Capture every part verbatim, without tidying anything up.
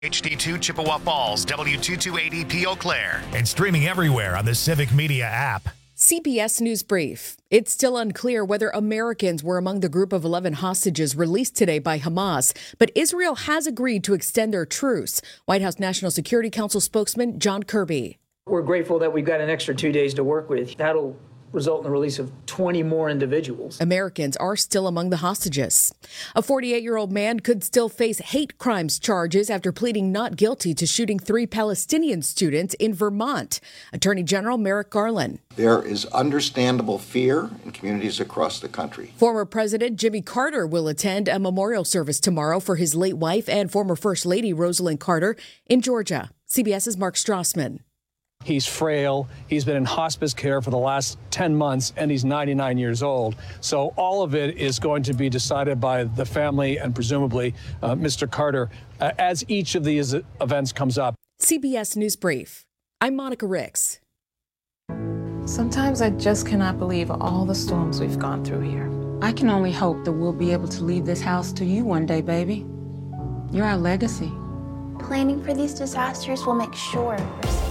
H D two Chippewa Falls, W two two eight E P Eau Claire. And streaming everywhere on the Civic Media app. C B S News Brief. It's still unclear whether Americans were among the group of eleven hostages released today by Hamas, but Israel has agreed to extend their truce. White House National Security Council spokesman John Kirby. We're grateful that we've got an extra two days to work with. That'll result in the release of twenty more individuals. Americans are still among the hostages. A forty-eight-year-old man could still face hate crimes charges after pleading not guilty to shooting three Palestinian students in Vermont. Attorney General Merrick Garland. There is understandable fear in communities across the country. Former President Jimmy Carter will attend a memorial service tomorrow for his late wife and former First Lady Rosalind Carter in Georgia. CBS's Mark Strassman. He's frail. He's been in hospice care for the last ten months, and he's ninety-nine years old. So all of it is going to be decided by the family and presumably uh, Mister Carter uh, as each of these events comes up. C B S News Brief. I'm Monica Ricks. Sometimes I just cannot believe all the storms we've gone through here. I can only hope that we'll be able to leave this house to you one day, baby. You're our legacy. Planning for these disasters will make sure we're safe.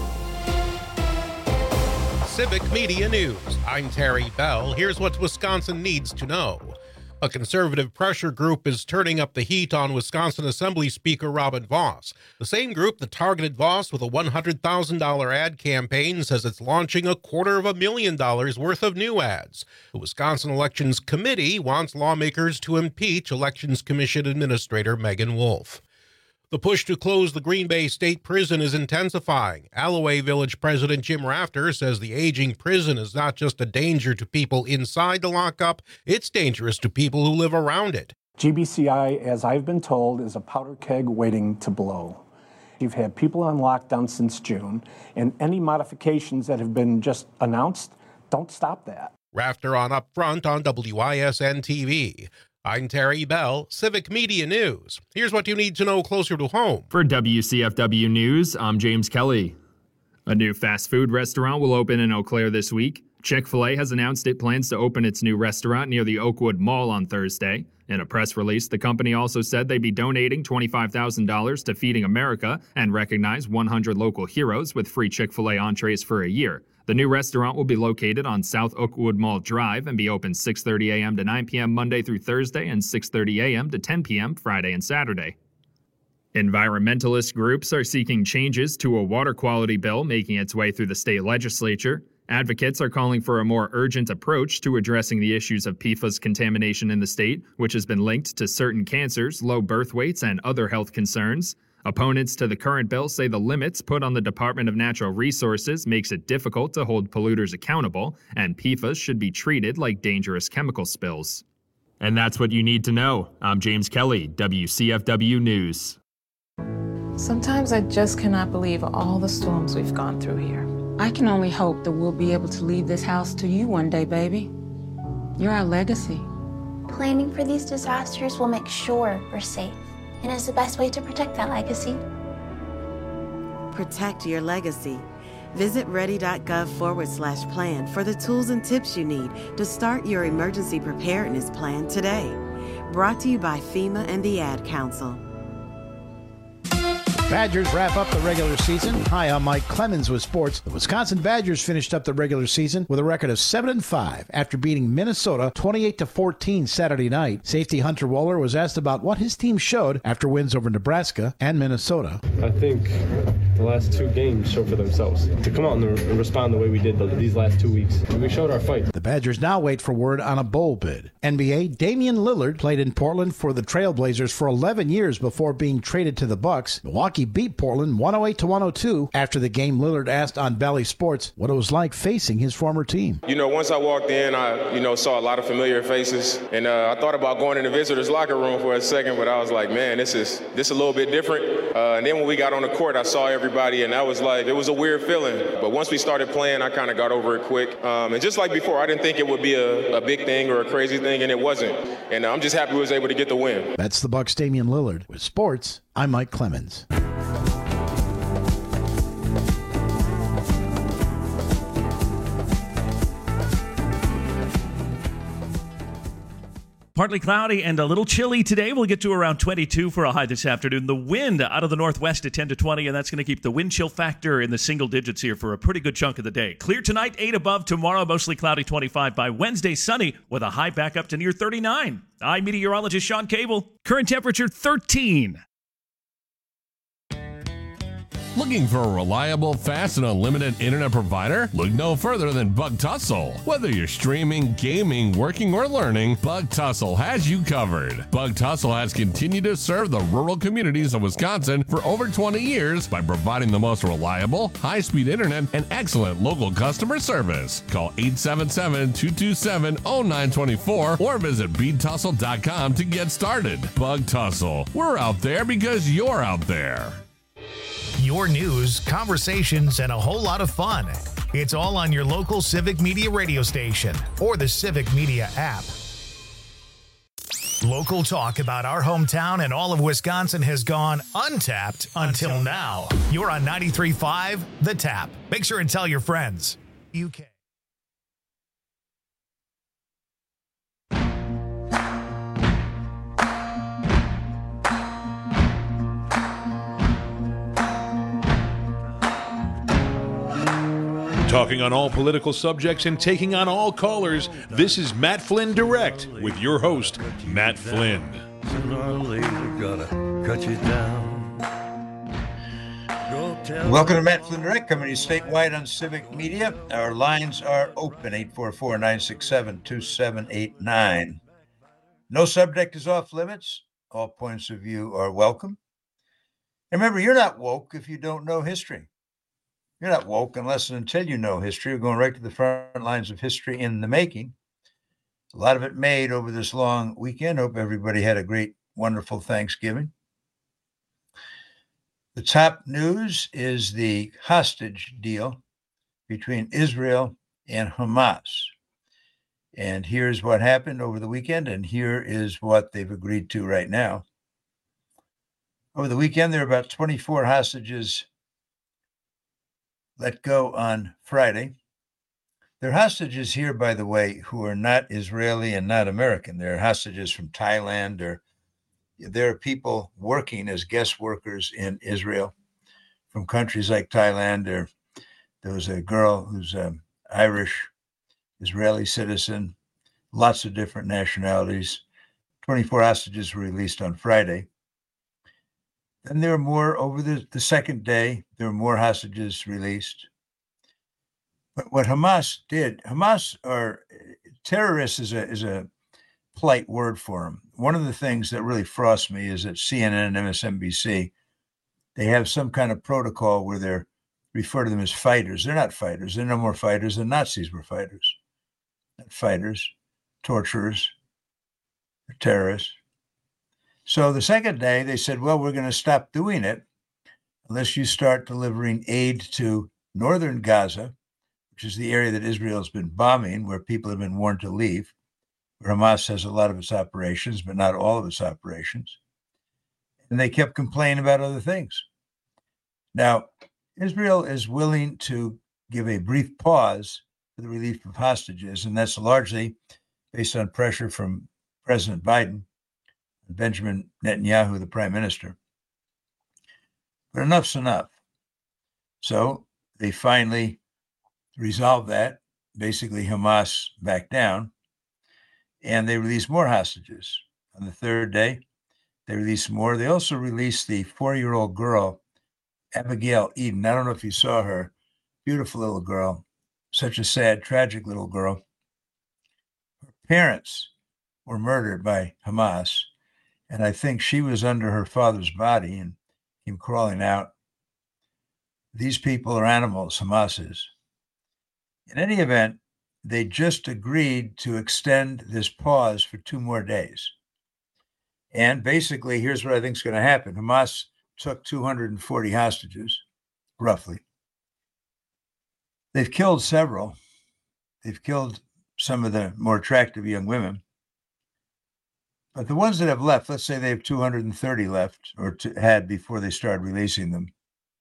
Civic Media News. I'm Terry Bell. Here's what Wisconsin needs to know. A conservative pressure group is turning up the heat on Wisconsin Assembly Speaker Robin Vos. The same group that targeted Vos with a one hundred thousand dollars ad campaign says it's launching a quarter of a million dollars worth of new ads. The Wisconsin Elections Committee wants lawmakers to impeach Elections Commission Administrator Megan Wolf. The push to close the Green Bay State Prison is intensifying. Alloway Village President Jim Rafter says the aging prison is not just a danger to people inside the lockup, it's dangerous to people who live around it. G B C I, as I've been told, is a powder keg waiting to blow. You've had people on lockdown since June, and any modifications that have been just announced don't stop that. Rafter on Upfront on W I S N T V. I'm Terry Bell, Civic Media News. Here's what you need to know closer to home. For W C F W News, I'm James Kelly. A new fast food restaurant will open in Eau Claire this week. Chick-fil-A has announced it plans to open its new restaurant near the Oakwood Mall on Thursday. In a press release, the company also said they'd be donating twenty-five thousand dollars to Feeding America and recognize one hundred local heroes with free Chick-fil-A entrees for a year. The new restaurant will be located on South Oakwood Mall Drive and be open six thirty a.m. to nine p.m. Monday through Thursday and six thirty a.m. to ten p.m. Friday and Saturday. Environmentalist groups are seeking changes to a water quality bill making its way through the state legislature. Advocates are calling for a more urgent approach to addressing the issues of P FAS contamination in the state, which has been linked to certain cancers, low birth weights, and other health concerns. Opponents to the current bill say the limits put on the Department of Natural Resources makes it difficult to hold polluters accountable, and P FAS should be treated like dangerous chemical spills. And that's what you need to know. I'm James Kelly, W C F W News. Sometimes I just cannot believe all the storms we've gone through here. I can only hope that we'll be able to leave this house to you one day, baby. You're our legacy. Planning for these disasters will make sure we're safe. And is the best way to protect that legacy. Protect your legacy. Visit ready.gov forward slash plan for the tools and tips you need to start your emergency preparedness plan today. Brought to you by FEMA and the Ad Council. Badgers wrap up the regular season. Hi, I'm Mike Clemens with sports. The Wisconsin Badgers finished up the regular season with a record of seven and five after beating Minnesota twenty-eight to fourteen Saturday night. Safety Hunter Wohler was asked about what his team showed after wins over Nebraska and Minnesota. I think the last two games show for themselves. To come out and respond the way we did these last two weeks, we showed our fight. The Badgers now wait for word on a bowl bid. N B A, Damian Lillard played in Portland for the Trailblazers for eleven years before being traded to the Bucks. Milwaukee beat Portland one oh eight to one oh two. After the game, Lillard asked on Bally Sports what it was like facing his former team. You know, once I walked in, I, you know, saw a lot of familiar faces, and uh, I thought about going in the visitors' locker room for a second, but I was like, man, this is this a little bit different. Uh, and then when we got on the court, I saw everybody, and that was like, it was a weird feeling. But once we started playing, I kind of got over it quick. Um, and just like before, I didn't think it would be a, a big thing or a crazy thing, and it wasn't. And I'm just happy we was able to get the win. That's the Bucks' Damian Lillard. With sports, I'm Mike Clemens. Partly cloudy and a little chilly today. We'll get to around twenty-two for a high this afternoon. The wind out of the northwest at ten to twenty, and that's going to keep the wind chill factor in the single digits here for a pretty good chunk of the day. Clear tonight, eight above. Tomorrow, mostly cloudy, twenty-five. By Wednesday, sunny with a high back up to near thirty-nine. I'm meteorologist Sean Cable. Current temperature, thirteen. Looking for a reliable, fast, and unlimited internet provider? Look no further than Bug Tussle. Whether you're streaming, gaming, working, or learning, Bug Tussle has you covered. Bug Tussle has continued to serve the rural communities of Wisconsin for over twenty years by providing the most reliable, high-speed internet and excellent local customer service. Call eight seven seven, two two seven, zero nine two four or visit bead tussle dot com to get started. Bug Tussle. We're out there because you're out there. Your news, conversations, and a whole lot of fun. It's all on your local Civic Media radio station or the Civic Media app. Local talk about our hometown and all of Wisconsin has gone untapped until now. You're on ninety-three point five The Tap. Make sure and tell your friends. U K. Talking on all political subjects and taking on all callers, this is Matt Flynn Direct with your host, Matt Flynn. Sooner or later, gotta cut you down. Welcome to Matt Flynn Direct, coming to you statewide on Civic Media. Our lines are open, eight four four, nine six seven, two seven eight nine. No subject is off limits. All points of view are welcome. And remember, you're not woke if you don't know history. You're not woke unless and until you know history. We're going right to the front lines of history in the making. A lot of it made over this long weekend. Hope everybody had a great, wonderful Thanksgiving. The top news is the hostage deal between Israel and Hamas. And here's what happened over the weekend, and here is what they've agreed to right now. Over the weekend, there were about twenty-four hostages let go on Friday. They're hostages here, by the way, who are not Israeli and not American. They're hostages from Thailand, or there are people working as guest workers in Israel from countries like Thailand. Or there was a girl who's an Irish Israeli citizen, lots of different nationalities. twenty-four hostages were released on Friday. Then there were more over the, the second day. There were more hostages released. But what Hamas did, Hamas are terrorists is a is a polite word for them. One of the things that really frosts me is that C N N and M S N B C, they have some kind of protocol where they're refer to them as fighters. They're not fighters. They're no more fighters than Nazis were fighters. Not fighters, torturers, terrorists. So the second day, they said, well, we're going to stop doing it unless you start delivering aid to northern Gaza, which is the area that Israel has been bombing, where people have been warned to leave, where Hamas has a lot of its operations, but not all of its operations. And they kept complaining about other things. Now, Israel is willing to give a brief pause for the relief of hostages, and that's largely based on pressure from President Biden, Benjamin Netanyahu, the prime minister. But enough's enough. So they finally resolved that. Basically, Hamas backed down, and they released more hostages. On the third day, they released more. They also released the four-year-old girl, Abigail Eden. I don't know if you saw her. Beautiful little girl. Such a sad, tragic little girl. Her parents were murdered by Hamas. And I think she was under her father's body and came crawling out. These people are animals, Hamas is. In any event, they just agreed to extend this pause for two more days. And basically, here's what I think is going to happen. Hamas took two hundred forty hostages, roughly. They've killed several. They've killed some of the more attractive young women. But the ones that have left, let's say they have two hundred thirty left, or to, had before they started releasing them.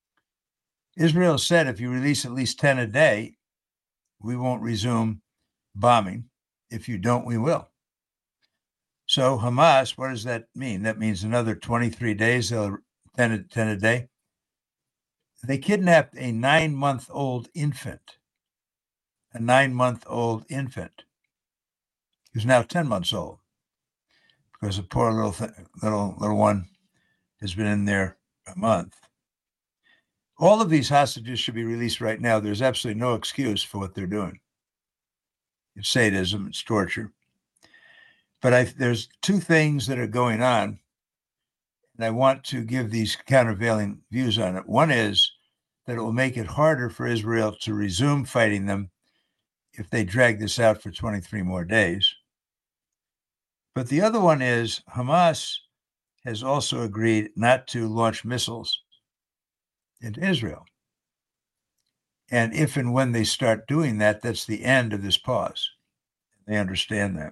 Israel said if you release at least ten a day, we won't resume bombing. If you don't, we will. So Hamas, what does that mean? That means another twenty-three days, they'll ten a, ten a day. They kidnapped a nine-month-old infant, a nine-month-old infant, who's now ten months old, because the poor little th- little little one has been in there a month. All of these hostages should be released right now. There's absolutely no excuse for what they're doing. It's sadism, it's torture. But I, there's two things that are going on, and I want to give these countervailing views on it. One is that it will make it harder for Israel to resume fighting them if they drag this out for twenty-three more days. But the other one is Hamas has also agreed not to launch missiles into Israel. And if and when they start doing that, that's the end of this pause. They understand that.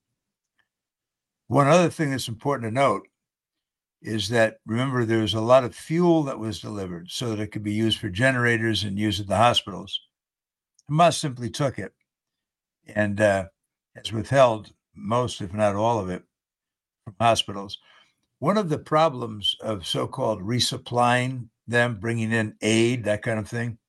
One other thing that's important to note is that, remember, there was a lot of fuel that was delivered so that it could be used for generators and used at the hospitals. Hamas simply took it and uh, has withheld most, if not all of it, from hospitals. One of the problems of so-called resupplying them, bringing in aid, that kind of thing,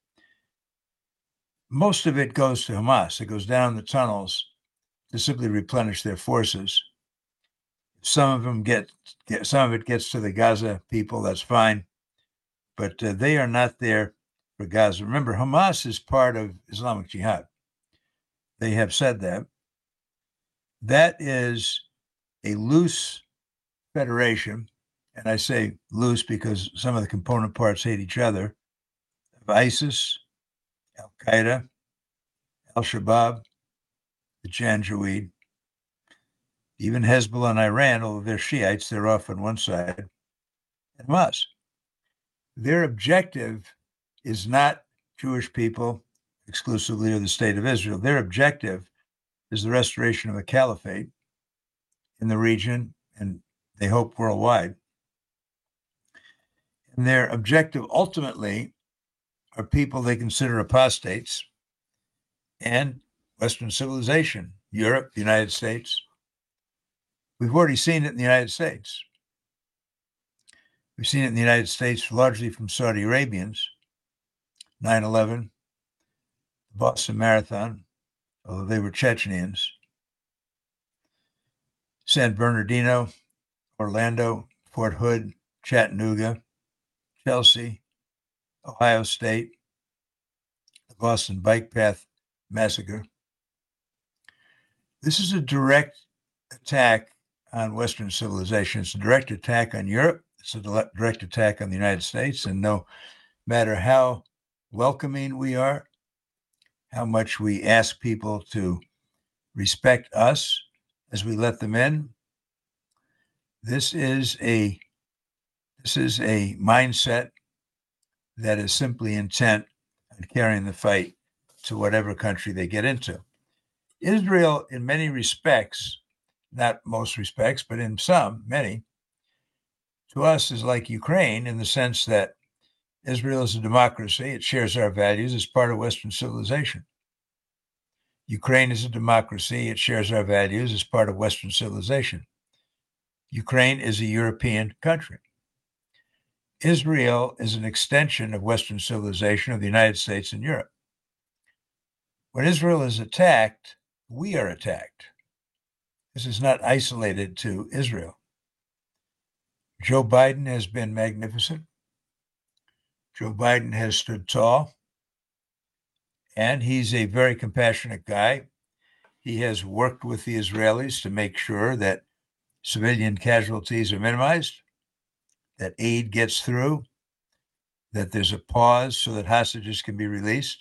most of it goes to Hamas. It goes down the tunnels to simply replenish their forces. Some of them get, get some of it gets to the Gaza people. That's fine, but uh, they are not there for Gaza. Remember, Hamas is part of Islamic Jihad. They have said that. That is a loose federation, and I say loose because some of the component parts hate each other, of ISIS, Al-Qaeda, Al-Shabaab, the Janjaweed, even Hezbollah and Iran, although they're Shiites, they're off on one side, and Hamas. Their objective is not Jewish people exclusively or the state of Israel. Their objective is the restoration of a caliphate in the region, and they hope worldwide. And their objective ultimately are people they consider apostates and Western civilization, Europe, the United States. We've already seen it in the United States. We've seen it in the United States largely from Saudi Arabians, nine eleven, the Boston Marathon, although they were Chechenians, San Bernardino, Orlando, Fort Hood, Chattanooga, Chelsea, Ohio State, the Boston Bike Path Massacre. This is a direct attack on Western civilization. It's a direct attack on Europe. It's a direct attack on the United States. And no matter how welcoming we are, how much we ask people to respect us as we let them in, this is a this is a mindset that is simply intent on carrying the fight to whatever country they get into. Israel, in many respects, not most respects, but in some, many, to us is like Ukraine in the sense that Israel is a democracy. It shares our values as part of Western civilization. Ukraine is a democracy. It shares our values as part of Western civilization. Ukraine is a European country. Israel is an extension of Western civilization of the United States and Europe. When Israel is attacked, we are attacked. This is not isolated to Israel. Joe Biden has been magnificent. Joe Biden has stood tall, and he's a very compassionate guy. He has worked with the Israelis to make sure that civilian casualties are minimized, that aid gets through, that there's a pause so that hostages can be released.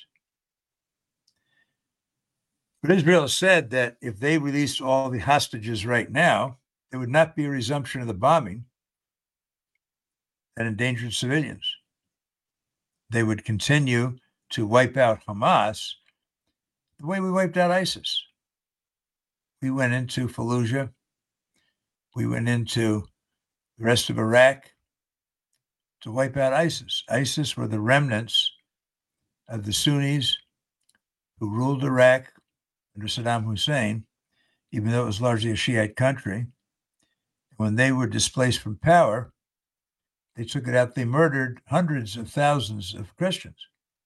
But Israel has said that if they released all the hostages right now, there would not be a resumption of the bombing that endangered civilians. They would continue to wipe out Hamas the way we wiped out ISIS. We went into Fallujah. We went into the rest of Iraq to wipe out ISIS. ISIS were the remnants of the Sunnis who ruled Iraq under Saddam Hussein, even though it was largely a Shiite country, When they were displaced from power, they took it out. They murdered hundreds of thousands of Christians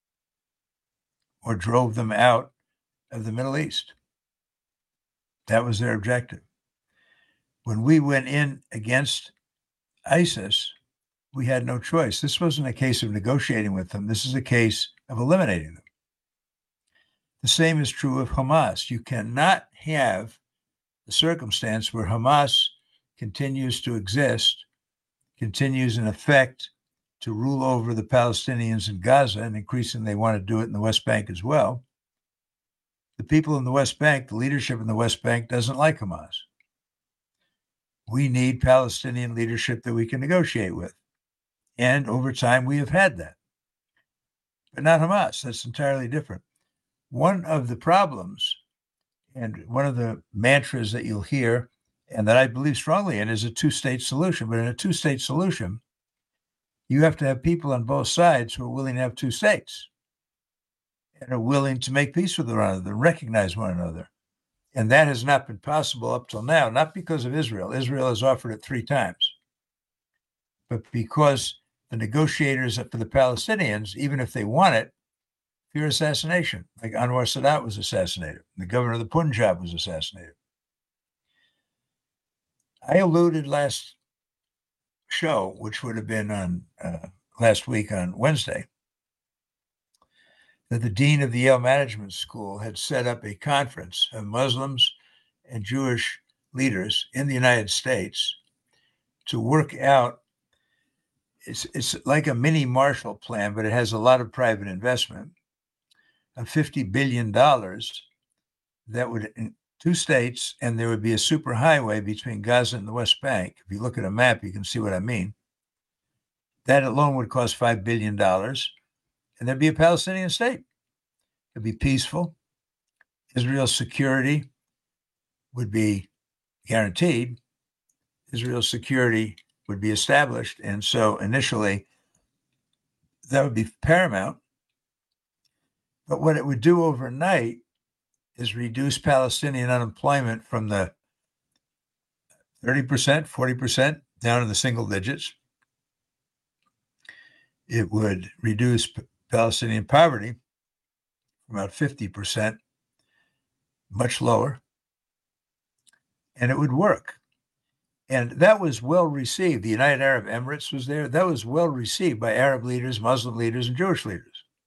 or drove them out of the Middle East. That was their objective. When we went in against ISIS, we had no choice. This wasn't a case of negotiating with them. This is a case of eliminating them. The same is true of Hamas. You cannot have the circumstance where Hamas continues to exist, continues in effect to rule over the Palestinians in Gaza, and increasingly they want to do it in the West Bank as well. The people in the West Bank, the leadership in the West Bank doesn't like Hamas. We need Palestinian leadership that we can negotiate with. And over time, we have had that. But not Hamas. That's entirely different. One of the problems, and one of the mantras that you'll hear, and that I believe strongly in, is a two-state solution. But in a two-state solution, you have to have people on both sides who are willing to have two states and are willing to make peace with one another and recognize one another. And that has not been possible up till now, not because of Israel. Israel has offered it three times. But because the negotiators for the Palestinians, even if they want it, fear assassination. Like Anwar Sadat was assassinated. The governor of the Punjab was assassinated. I alluded last show, which would have been on uh, last week on Wednesday, that the dean of the Yale Management School had set up a conference of Muslims and Jewish leaders in the United States to work out. It's, it's like a mini Marshall Plan, but it has a lot of private investment of fifty billion dollars that would, in two states, and there would be a superhighway between Gaza and the West Bank. If you look at a map, you can see what I mean. That alone would cost five billion dollars, and there'd be a Palestinian state. It'd be peaceful. Israel's security would be guaranteed. Israel's security would be established. And so initially, that would be paramount. But what it would do overnight is reduce Palestinian unemployment from the thirty percent, forty percent down to the single digits. It would reduce Palestinian poverty from about fifty percent, much lower, and it would work. And that was well received. The United Arab Emirates was there. That was well received by Arab leaders, Muslim leaders, and Jewish leaders.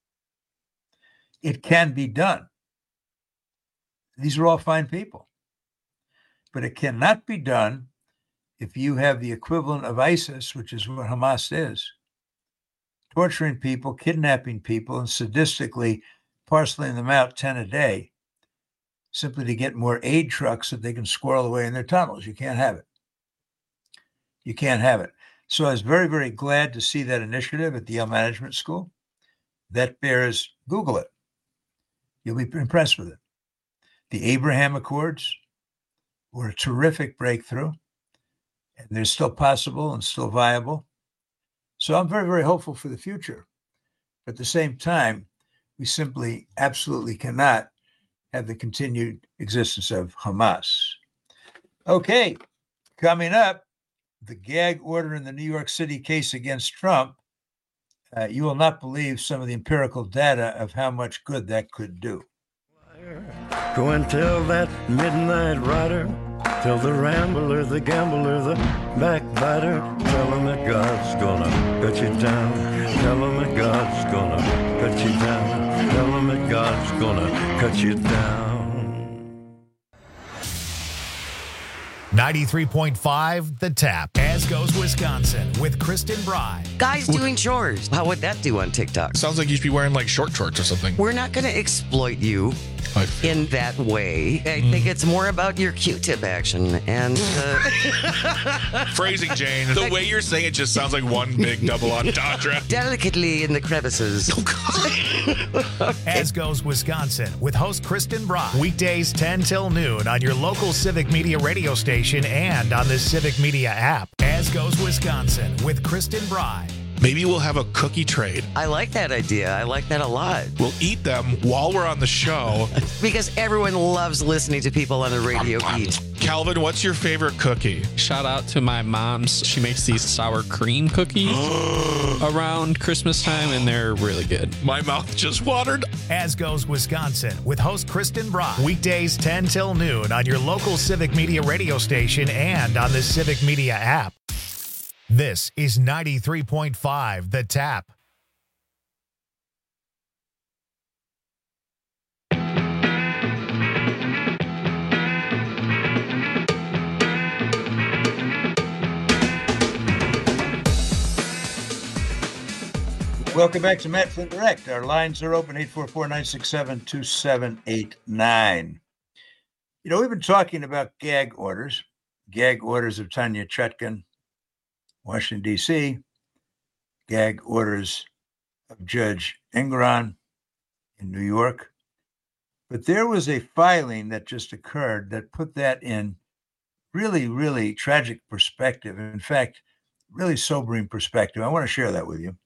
It can be done. These are all fine people. But it cannot be done if you have the equivalent of ISIS, which is what Hamas is, torturing people, kidnapping people, and sadistically parceling them out ten a day, simply to get more aid trucks that they can squirrel away in their tunnels. You can't have it. You can't have it. So I was very, very glad to see that initiative at the Yale Management School. That bears, Google it. You'll be impressed with it. The Abraham Accords were a terrific breakthrough, and they're still possible and still viable. So I'm very, very hopeful for the future. But at the same time, we simply absolutely cannot have the continued existence of Hamas. Okay, coming up, the gag order in the New York City case against Trump. Uh, you will not believe some of the empirical data of how much good that could do. Go and tell that midnight rider, tell the rambler, the gambler, the backbiter, tell him that God's gonna cut you down. Tell him that God's gonna cut you down. Tell him that God's gonna cut you down. ninety-three point five The Tap. As goes Wisconsin with Kristen Bry. Guys doing chores. How would that do on TikTok? Sounds like you should be wearing like short shorts or something. We're not going to exploit you in that way. I Mm. think it's more about your Q-tip action and uh, Phrasing, Jane. The way you're saying it just sounds like one big double entendre. delicately in the crevices. As goes Wisconsin with host Kristen Bry. Weekdays ten till noon on your local Civic Media radio station and on the Civic Media app. As goes Wisconsin with Kristen Bry. Maybe we'll have a cookie trade. I like that idea. I like that a lot. We'll eat them while we're on the show. Because everyone loves listening to people on the radio eat. Calvin, what's your favorite cookie? Shout out to my mom's. She makes these sour cream cookies around Christmas time, and they're really good. My mouth just watered. As Goes Wisconsin with host Kristen Brock. Weekdays ten till noon on your local Civic Media radio station and on the Civic Media app. This is ninety-three point five The Tap. Welcome back to Matt Flynn Direct. Our lines are open, eight four four, nine six seven, two seven eight nine. You know, we've been talking about gag orders, gag orders of Tanya Chutkan, Washington, D C, gag orders of Judge Engoron in New York. But there was a filing that just occurred that put that in really, really tragic perspective. In fact, really sobering perspective. I want to share that with you.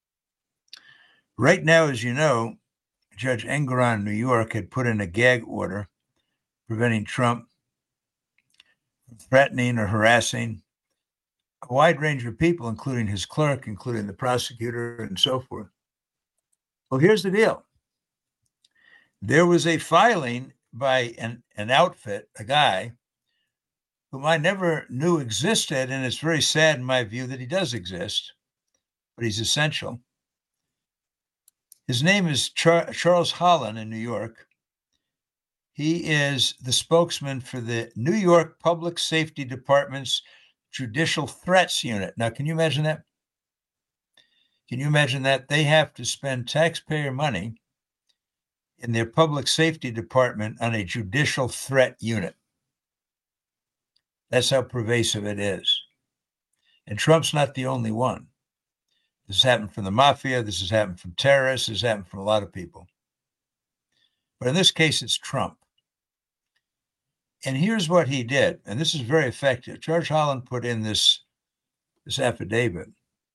Right now, as you know, Judge Engoron in New York had put in a gag order preventing Trump from threatening or harassing a wide range of people, including his clerk, including the prosecutor, and so forth. Well, here's the deal. There was a filing by an, an outfit, a guy, whom I never knew existed, and it's very sad in my view that he does exist, but he's essential. His name is Char- Charles Holland in New York. He is the spokesman for the New York Public Safety Department's Judicial Threats Unit. Now, can you imagine that? Can you imagine that? They have to spend taxpayer money in their public safety department on a judicial threat unit. That's how pervasive it is. And Trump's not the only one. This has happened from the mafia. This has happened from terrorists. This has happened from a lot of people. But in this case, it's Trump. And here's what he did. And this is very effective. George Holland put in this, this affidavit.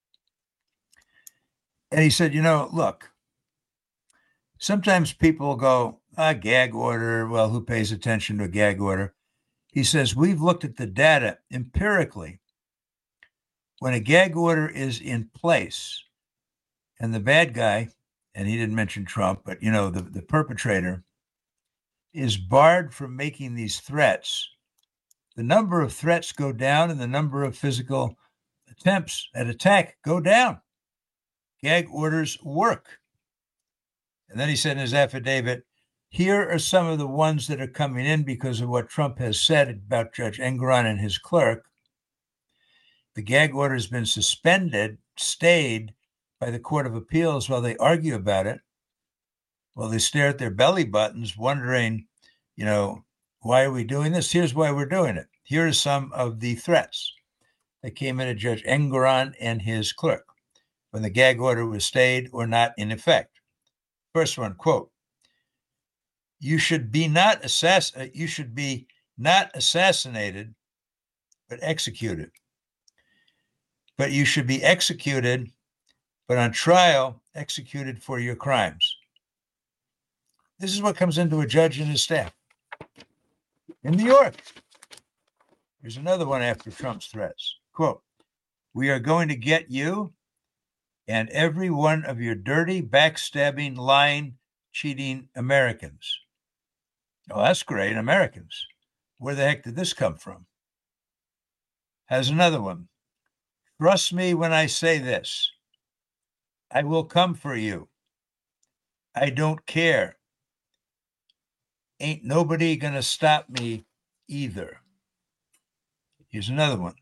And he said, you know, look, sometimes people go, ah, gag order. Well, who pays attention to a gag order? He says, we've looked at the data empirically. When a gag order is in place and the bad guy, and he didn't mention Trump, but, you know, the, the perpetrator is barred from making these threats, the number of threats go down and the number of physical attempts at attack go down. Gag orders work. And then he said in his affidavit, here are some of the ones that are coming in because of what Trump has said about Judge Engoron and his clerk. The gag order has been suspended, stayed by the Court of Appeals while they argue about it. Well, they stare at their belly buttons, wondering, you know, why are we doing this? Here's why we're doing it. Here are some of the threats that came in at Judge Engoron and his clerk when the gag order was stayed or not in effect. First one, quote, you should be not assass- you should be not assassinated, but executed. But you should be executed, but on trial, executed for your crimes. This is what comes into a judge and his staff in New York. Here's another one after Trump's threats. Quote, we are going to get you and every one of your dirty, backstabbing, lying, cheating Americans. Oh, that's great. Americans. Where the heck did this come from? Has another one. Trust me when I say this. I will come for you. I don't care. Ain't nobody gonna stop me either. Here's another one.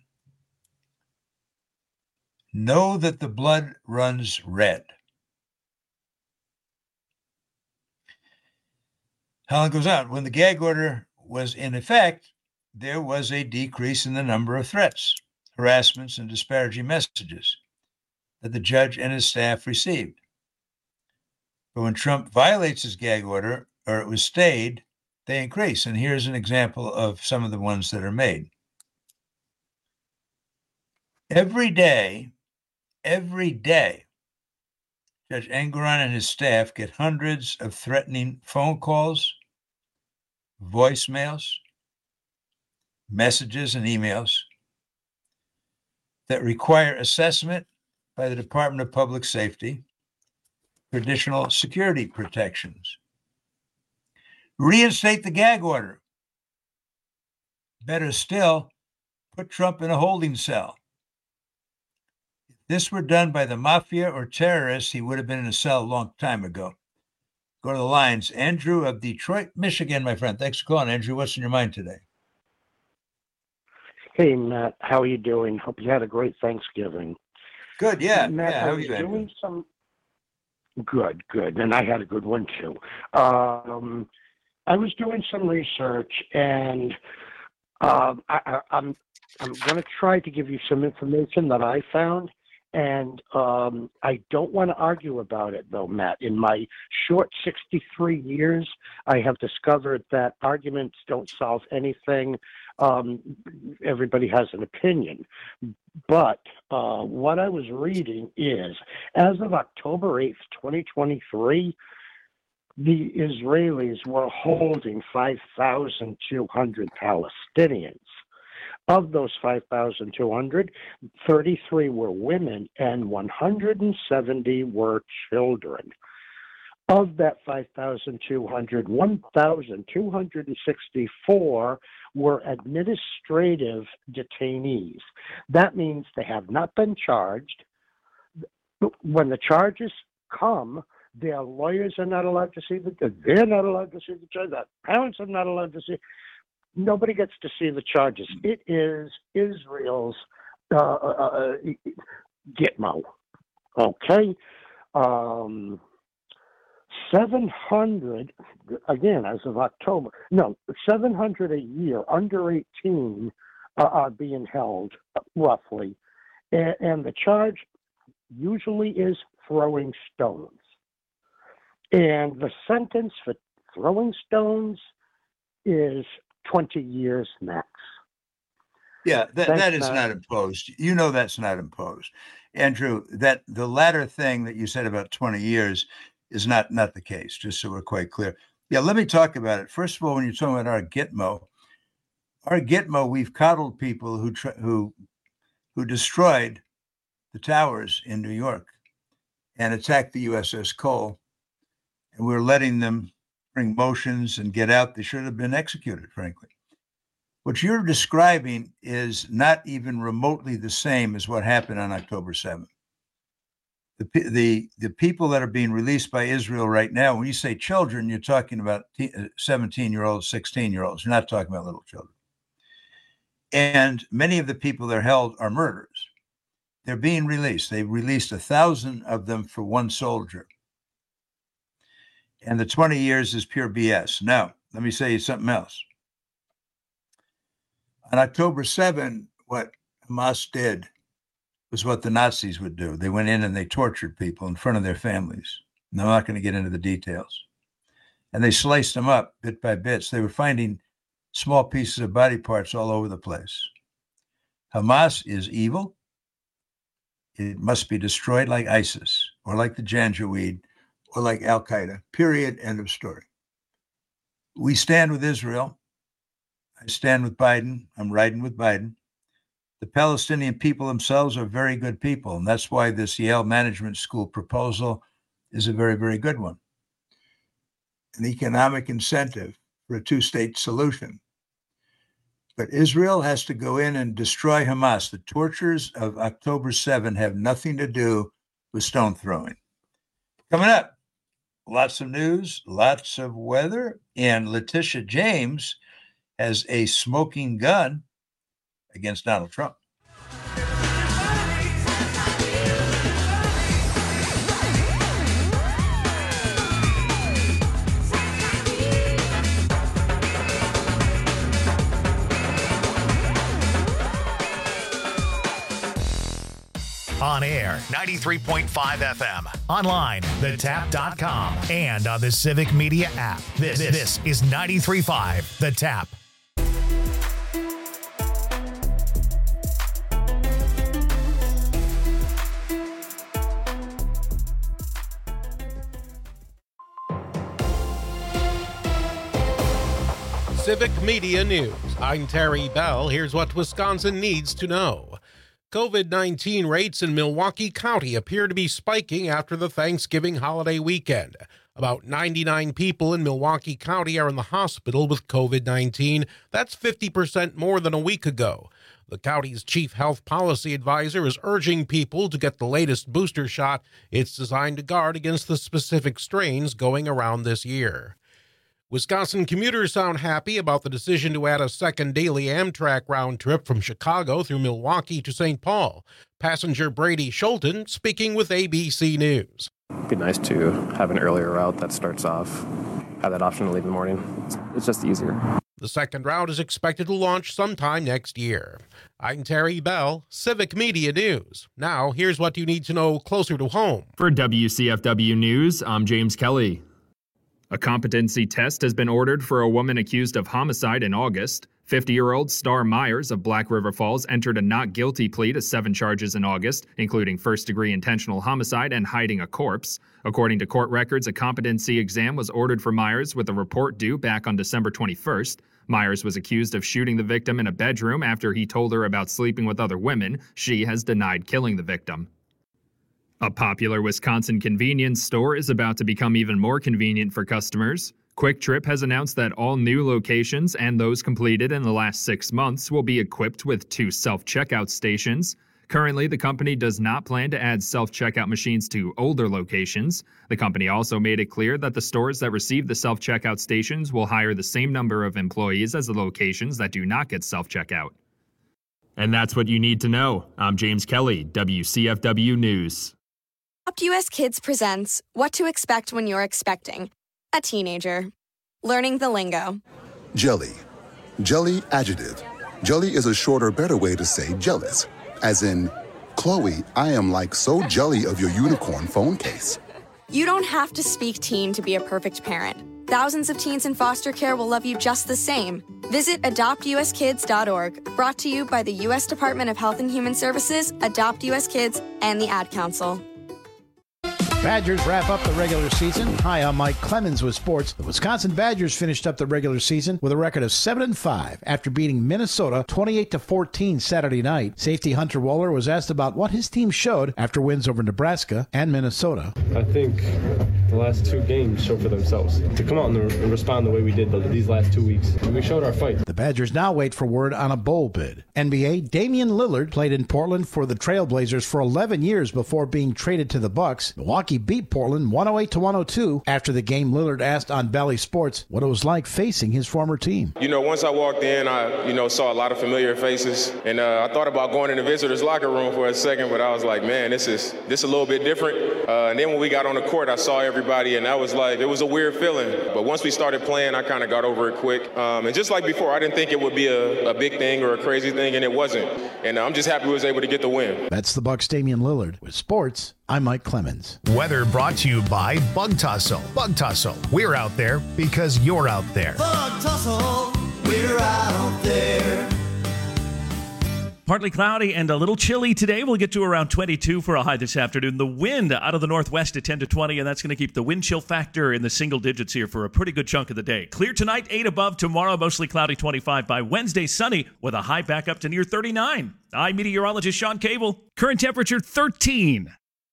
Know that the blood runs red. Holland goes on. When the gag order was in effect, there was a decrease in the number of threats, harassments, and disparaging messages that the judge and his staff received. But when Trump violates his gag order, or it was stayed, they increase. And here's an example of some of the ones that are made. Every day, every day, Judge Engoron and his staff get hundreds of threatening phone calls, voicemails, messages, and emails that require assessment by the Department of Public Safety for additional security protections. Reinstate the gag order. Better still, put Trump in a holding cell. If this were done by the mafia or terrorists, he would have been in a cell a long time ago. Go to the lines. Andrew of Detroit, Michigan, my friend. Thanks for calling, Andrew. What's in your mind today? Hey, Matt. How are you doing? Hope you had a great Thanksgiving. Good, yeah. Matt, yeah. I How are was you, Andrew? doing some... Good, good. And I had a good one, too. Um, I was doing some research, and um, I, I, I'm, I'm going to try to give you some information that I found. And um, I don't want to argue about it, though, Matt. In my short sixty-three years, I have discovered that arguments don't solve anything. Um, everybody has an opinion. But uh, what I was reading is, as of October eighth, twenty twenty-three, the Israelis were holding five thousand two hundred Palestinians. Of those five thousand two hundred, thirty-three were women and one hundred seventy were children. Of that five thousand two hundred, one thousand two hundred sixty-four were administrative detainees. That means they have not been charged. When the charges come, their lawyers are not allowed to see the judge. They're not allowed to see the judge. Their parents are not allowed to see. Nobody gets to see the charges. It is Israel's uh, uh, Gitmo. Okay? Um, seven hundred, again, as of October, no, seven hundred a year, under eighteen, uh, are being held, roughly. And, and the charge usually is throwing stones. And the sentence for throwing stones is twenty years max. Yeah, that, Thanks, that is Matt. not imposed. You know that's not imposed. Andrew, that the latter thing that you said about twenty years is not, not the case, just so we're quite clear. Yeah, let me talk about it. First of all, when you're talking about our Gitmo, our Gitmo, we've coddled people who tr- who who destroyed the towers in New York and attacked the U S S Cole, and we're letting them bring motions and get out. They should have been executed, frankly. What you're describing is not even remotely the same as what happened on October seventh. The, the, the people that are being released by Israel right now, when you say children, you're talking about seventeen-year-olds, sixteen-year-olds. You're not talking about little children. And many of the people that are held are murderers. They're being released. They released a thousand of them for one soldier. And the twenty years is pure B S. Now, let me say you something else. On October seventh, what Hamas did was what the Nazis would do. They went in and they tortured people in front of their families. And I'm not going to get into the details. And they sliced them up bit by bit. So they were finding small pieces of body parts all over the place. Hamas is evil. It must be destroyed like ISIS or like the Janjaweed or like Al-Qaeda, period, end of story. We stand with Israel. I stand with Biden. I'm riding with Biden. The Palestinian people themselves are very good people, and that's why this Yale Management School proposal is a very, very good one. An economic incentive for a two-state solution. But Israel has to go in and destroy Hamas. The tortures of October seventh have nothing to do with stone throwing. Coming up, lots of news, lots of weather, and Letitia James has a smoking gun against Donald Trump. On air, ninety-three point five F M. Online, the tap dot com. And on the Civic Media app. This, this is ninety-three point five The Tap. Civic Media News. I'm Terry Bell. Here's what Wisconsin needs to know. COVID nineteen rates in Milwaukee County appear to be spiking after the Thanksgiving holiday weekend. About ninety-nine people in Milwaukee County are in the hospital with COVID nineteen. That's fifty percent more than a week ago. The county's chief health policy advisor is urging people to get the latest booster shot. It's designed to guard against the specific strains going around this year. Wisconsin commuters sound happy about the decision to add a second daily Amtrak round trip from Chicago through Milwaukee to Saint Paul. Passenger Brady Schulten speaking with A B C News. It'd be nice to have an earlier route that starts off, have that option to leave in the morning. It's, it's just easier. The second route is expected to launch sometime next year. I'm Terry Bell, Civic Media News. Now, here's what you need to know closer to home. For W C F W News, I'm James Kelly. A competency test has been ordered for a woman accused of homicide in August. fifty-year-old Star Myers of Black River Falls entered a not guilty plea to seven charges in August, including first-degree intentional homicide and hiding a corpse. According to court records, a competency exam was ordered for Myers with a report due back on December twenty-first. Myers was accused of shooting the victim in a bedroom after he told her about sleeping with other women. She has denied killing the victim. A popular Wisconsin convenience store is about to become even more convenient for customers. Quick Trip has announced that all new locations and those completed in the last six months will be equipped with two self-checkout stations. Currently, the company does not plan to add self-checkout machines to older locations. The company also made it clear that the stores that receive the self-checkout stations will hire the same number of employees as the locations that do not get self-checkout. And that's what you need to know. I'm James Kelly, W C F W News. Adopt U S Kids presents What to Expect When You're Expecting a Teenager. Learning the lingo. Jelly. Jelly adjective. Jelly is a shorter, better way to say jealous. As in, Chloe, I am like so jelly of your unicorn phone case. You don't have to speak teen to be a perfect parent. Thousands of teens in foster care will love you just the same. Visit adopt u s kids dot org. Brought to you by the U S Department of Health and Human Services, Adopt U S Kids, and the Ad Council. Badgers wrap up the regular season. Hi, I'm Mike Clemens with sports. The Wisconsin Badgers finished up the regular season with a record of seven and five after beating Minnesota twenty-eight to fourteen Saturday night. Safety Hunter Wohler was asked about what his team showed after wins over Nebraska and Minnesota. I think the last two games show for themselves. To come out and respond the way we did these last two weeks, we showed our fight. The Badgers now wait for word on a bowl bid. N B A, Damian Lillard played in Portland for the Trailblazers for eleven years before being traded to the Bucks. Milwaukee beat Portland one oh eight to one oh two. After the game, Lillard asked on Bally Sports what it was like facing his former team. You know, once I walked in, I, you know, saw a lot of familiar faces, and uh, I thought about going in the visitors' locker room for a second, but I was like, man, this is this a little bit different. Uh, and then when we got on the court, I saw everybody, and that was like, it was a weird feeling. But once we started playing, I kind of got over it quick. Um, and just like before, I didn't think it would be a, a big thing or a crazy thing, and it wasn't. And I'm just happy we was able to get the win. That's the Bucks' Damian Lillard. With sports, I'm Mike Clemens. Weather brought to you by Bug Tussle. Bug Tussle. We're out there because you're out there. Bug Tussle. We're out there. Partly cloudy and a little chilly today. We'll get to around twenty-two for a high this afternoon. The wind out of the northwest at ten to twenty, and that's going to keep the wind chill factor in the single digits here for a pretty good chunk of the day. Clear tonight, eight above. Tomorrow, mostly cloudy, twenty-five. By Wednesday, sunny with a high back up to near thirty-nine. I'm meteorologist Sean Cable. Current temperature, thirteen.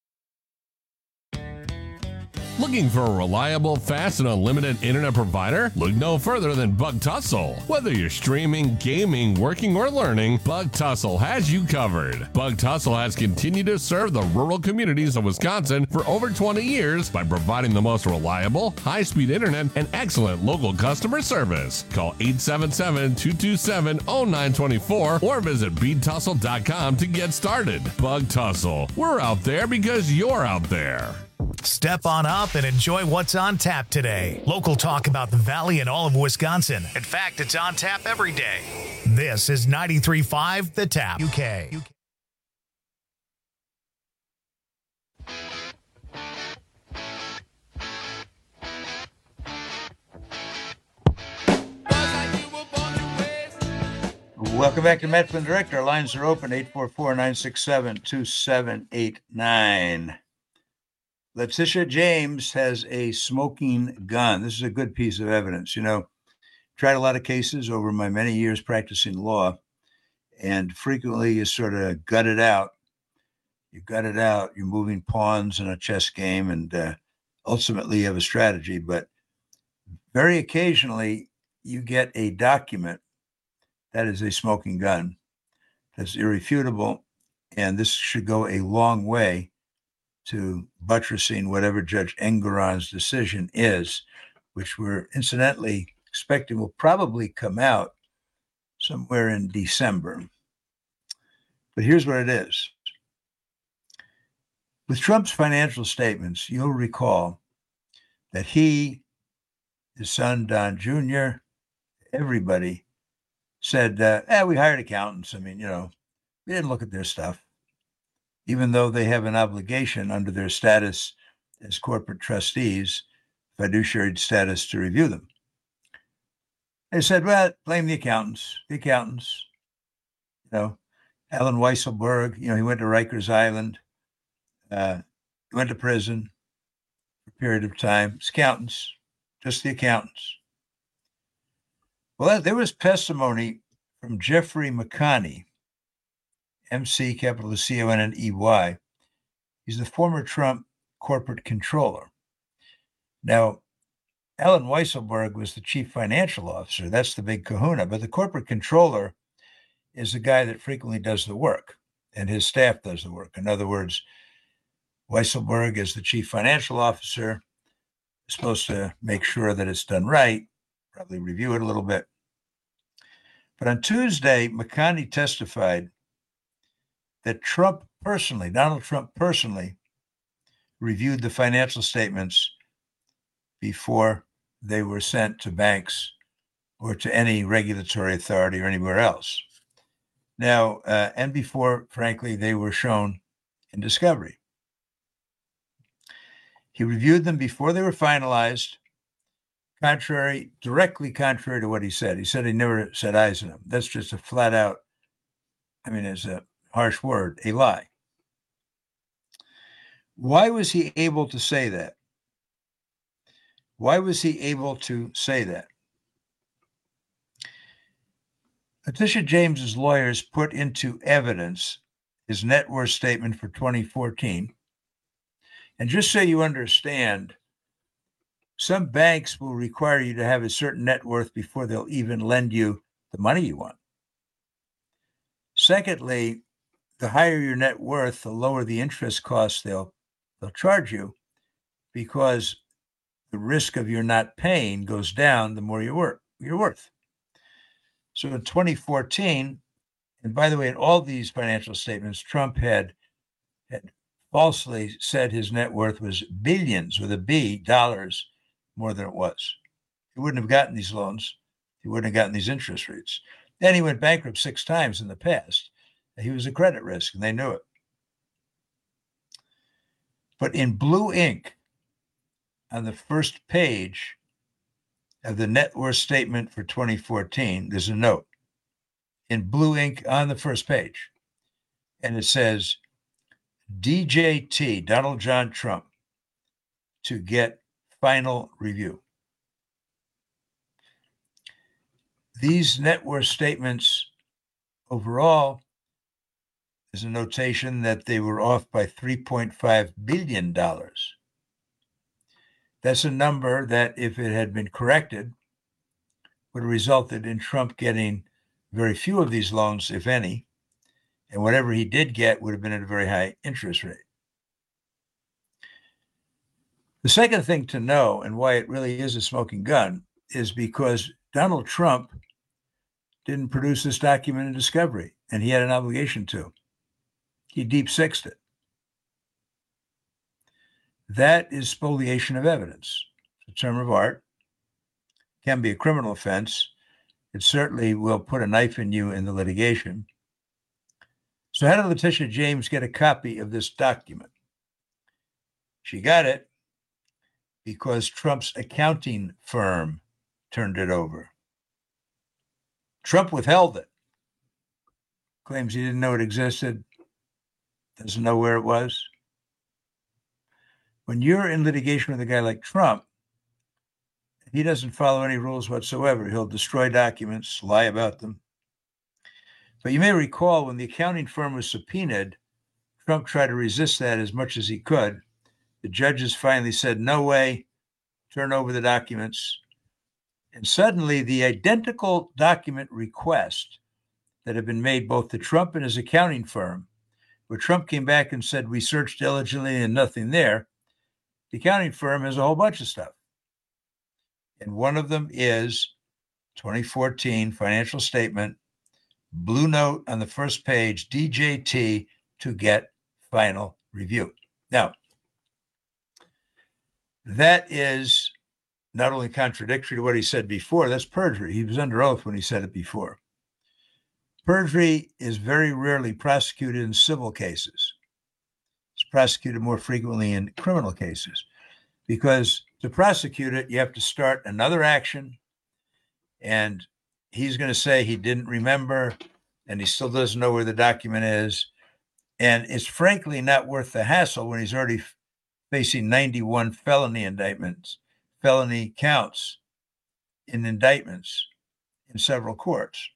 Looking for a reliable, fast, and unlimited internet provider? Look no further than Bug Tussle. Whether you're streaming, gaming, working, or learning, Bug Tussle has you covered. Bug Tussle has continued to serve the rural communities of Wisconsin for over twenty years by providing the most reliable, high-speed internet and excellent local customer service. Call eight seven seven, two two seven, zero nine two four or visit bead tussle dot com to get started. Bug Tussle. We're out there because you're out there. Step on up and enjoy what's on tap today. Local talk about the Valley and all of Wisconsin. In fact, it's on tap every day. This is ninety-three point five The Tap. U K. U K. Welcome back to Matt Flynn Direct. Our lines are open, eight four four, nine six seven, two seven eight nine. Letitia James has a smoking gun. This is a good piece of evidence. You know, tried a lot of cases over my many years practicing law, and frequently you sort of gut it out. You gut it out. You're moving pawns in a chess game, and uh, ultimately you have a strategy. But very occasionally you get a document that is a smoking gun, that's irrefutable, and this should go a long way to buttressing whatever Judge Engoron's decision is, which we're incidentally expecting will probably come out somewhere in December. But here's what it is. With Trump's financial statements, you'll recall that he, his son Don Junior, everybody said, uh, eh, we hired accountants. I mean, you know, we didn't look at their stuff, even though they have an obligation under their status as corporate trustees, fiduciary status, to review them. They said, well, blame the accountants, the accountants. You know, Alan Weisselberg, you know, he went to Rikers Island. Uh, he went to prison for a period of time. It's accountants, just the accountants. Well, there was testimony from Jeffrey McConney, M C, capital C O N N E Y. He's the former Trump corporate controller. Now, Alan Weisselberg was the chief financial officer. That's the big kahuna. But the corporate controller is the guy that frequently does the work, and his staff does the work. In other words, Weisselberg is the chief financial officer, supposed to make sure that it's done right, probably review it a little bit. But on Tuesday, McConney testified that Trump personally, Donald Trump personally, reviewed the financial statements before they were sent to banks or to any regulatory authority or anywhere else. Now, uh, and before, frankly, they were shown in discovery. He reviewed them before they were finalized, contrary, directly contrary to what he said. He said he never set eyes on them. That's just a flat out, I mean, it's a harsh word, a lie. Why was he able to say that? Why was he able to say that? Letitia James's lawyers put into evidence his net worth statement for twenty fourteen. And just so you understand, some banks will require you to have a certain net worth before they'll even lend you the money you want. Secondly, the higher your net worth, the lower the interest costs they'll they'll charge you, because the risk of your not paying goes down the more you work, you're worth. So in twenty fourteen, and by the way, in all these financial statements, Trump had, had falsely said his net worth was billions, with a B, dollars, more than it was. He wouldn't have gotten these loans. He wouldn't have gotten these interest rates. Then he went bankrupt six times in the past. He was a credit risk, and they knew it. But in blue ink, on the first page of the net worth statement for twenty fourteen, there's a note in blue ink on the first page. And it says, D J T, Donald John Trump, to get final review. These net worth statements overall, there's a notation that they were off by three point five billion dollars. That's a number that, if it had been corrected, would have resulted in Trump getting very few of these loans, if any, and whatever he did get would have been at a very high interest rate. The second thing to know, and why it really is a smoking gun, is because Donald Trump didn't produce this document in discovery, and he had an obligation to. He deep-sixed it. That is spoliation of evidence. It's a term of art. It can be a criminal offense. It certainly will put a knife in you in the litigation. So how did Letitia James get a copy of this document? She got it because Trump's accounting firm turned it over. Trump withheld it. Claims he didn't know it existed. Doesn't know where it was. When you're in litigation with a guy like Trump, he doesn't follow any rules whatsoever. He'll destroy documents, lie about them. But you may recall when the accounting firm was subpoenaed, Trump tried to resist that as much as he could. The judges finally said, no way, turn over the documents. And suddenly the identical document request that had been made both to Trump and his accounting firm, where Trump came back and said, we searched diligently and nothing there. The accounting firm has a whole bunch of stuff. And one of them is twenty fourteen financial statement, blue note on the first page, D J T to get final review. Now, that is not only contradictory to what he said before, that's perjury. He was under oath when he said it before. Perjury is very rarely prosecuted in civil cases. It's prosecuted more frequently in criminal cases because to prosecute it, you have to start another action, and he's going to say he didn't remember and he still doesn't know where the document is. And it's frankly not worth the hassle when he's already facing ninety-one felony indictments, felony counts in indictments in several courts.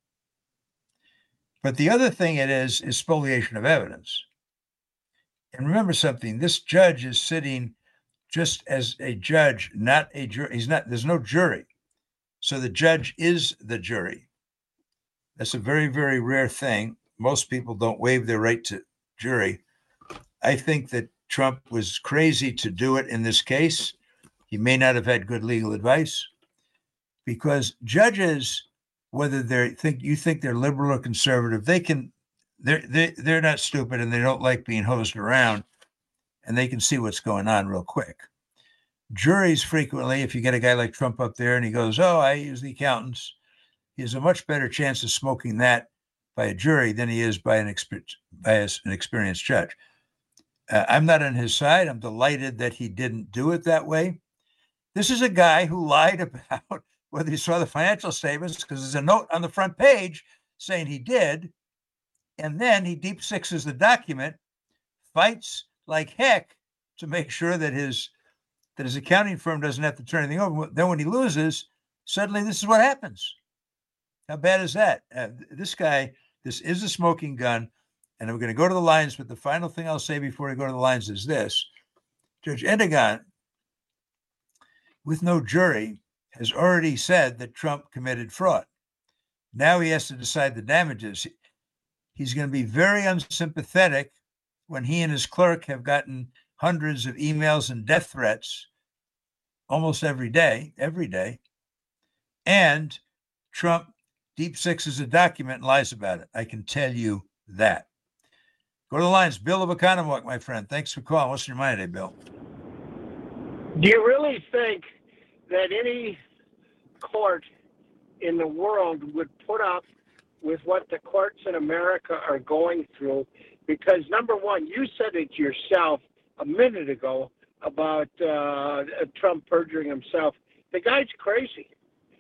But the other thing it is, is spoliation of evidence. And remember something, this judge is sitting just as a judge, not a jury. He's not, there's no jury. So the judge is the jury. That's a very, very rare thing. Most people don't waive their right to jury. I think that Trump was crazy to do it in this case. He may not have had good legal advice because judges, whether they think you think they're liberal or conservative, they can, they're, they, they're not stupid and they don't like being hosed around and they can see what's going on real quick. Juries frequently, if you get a guy like Trump up there and he goes, oh, I use the accountants, he has a much better chance of smoking that by a jury than he is by an, exper- by an experienced judge. Uh, I'm not on his side. I'm delighted that he didn't do it that way. This is a guy who lied about whether he saw the financial statements because there's a note on the front page saying he did. And then he deep sixes the document, fights like heck to make sure that his that his accounting firm doesn't have to turn anything over. Then when he loses, suddenly this is what happens. How bad is that? Uh, this guy, this is a smoking gun. And we're going to go to the lines, but the final thing I'll say before we go to the lines is this. Judge Endigan, with no jury, has already said that Trump committed fraud. Now he has to decide the damages. He's going to be very unsympathetic when he and his clerk have gotten hundreds of emails and death threats almost every day, every day. And Trump deep sixes a document and lies about it. I can tell you that. Go to the lines. Bill of Oconomowoc, my friend. Thanks for calling. What's on your mind today, Bill? Do you really think that any court in the world would put up with what the courts in America are going through? Because, number one, you said it yourself a minute ago about uh, Trump perjuring himself. The guy's crazy.